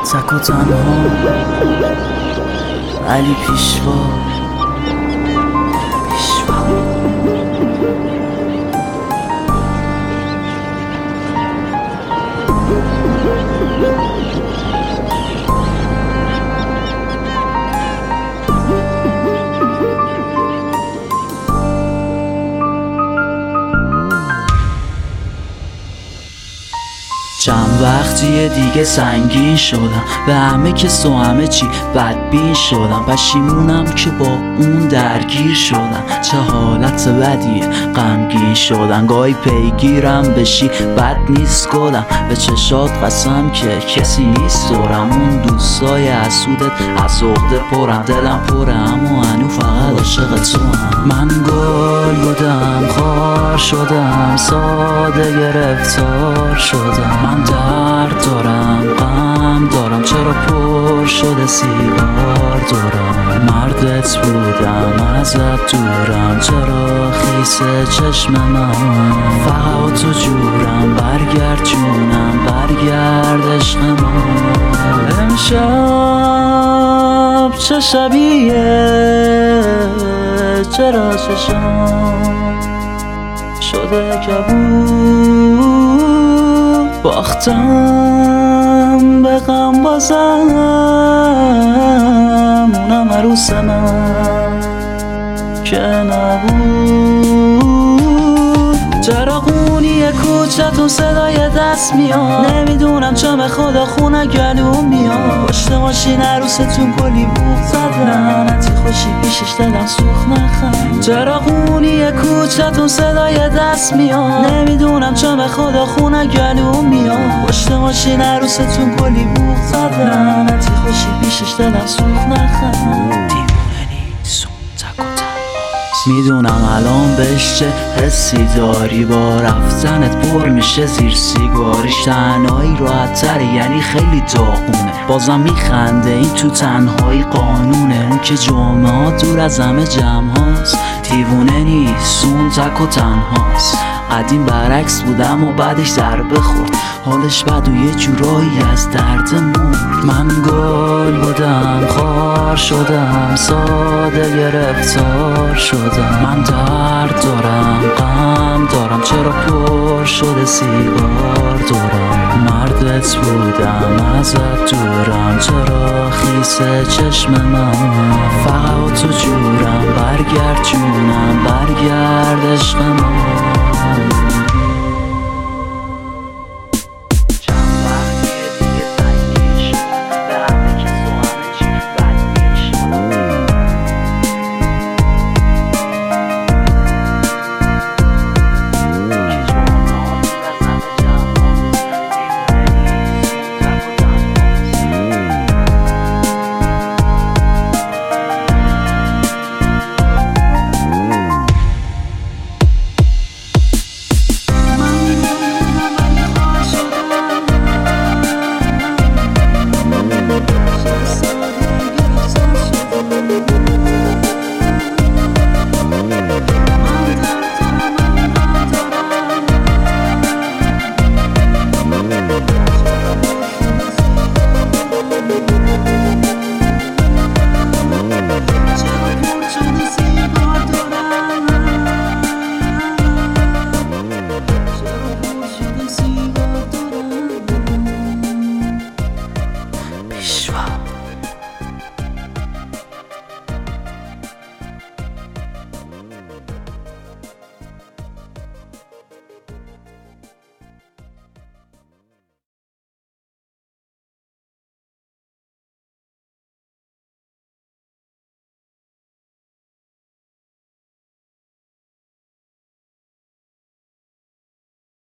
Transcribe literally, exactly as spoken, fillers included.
تک و تنها علی پیشوا پیشوا چند وقتیه دیگه سنگین شدم به همه کس و همه چی بدبین شدم پشیمونم که با اون درگیر شدم چه حالت بدیه غمگین شدن گاهی پیگیرم بشی بد نیست گلم به چشات قسم که کسی نیست دورم اون دوستای حسودت از عقده پرم دلم پره اما هنو فقط عاشق تو هم من گل بودم خار شدم ساده گرفتار شدم من درد دارم غم دارم چرا پر شده سیگار دارم مردت بودم ازت دورم چرا خیسه چشم من فقط تو جورم برگرد جونم برگرد عشق من امشب چه شبیه چرا چشم شده کبود باختم به غم بازم اونم عروس من که نبود چراغونی کوچتون صدای دست میاد نمیدونم چم خدا خونه گلوم میاد پشت ماشین عروستون کلی بوق زد لعنتی خوشی پیشش دلم سوخ نخند چراغونی کوچتون صدای دست میاد نمیدونم چم خدا خونه گلوم میاد پشت ماشین عروستون کلی بوق زد لعنتی خوشی پیشش دلم سوخ نخند میدونم الان بهش چه حسی داری با رفتنت پر میشه زیر سیگاریش تنهایی راحت تره یعنی خیلی داغونه بازم میخنده این تو تنهایی قانونه اون که جمعه ها دور از همه جمع هاست دیوونه نیست اون تک و تنهاست قدیم برعکس بودم و بعدش ضربه خورد حالش بد و یه جورایی از درد مرد من گل بودم خار شدم ساده گرفتار شدم من درد دارم غم دارم چرا پر شده سیگار دارم مردت بودم ازت دورم چرا خیسه چشم من فقط تو جورم برگرد جونم برگرد عشق من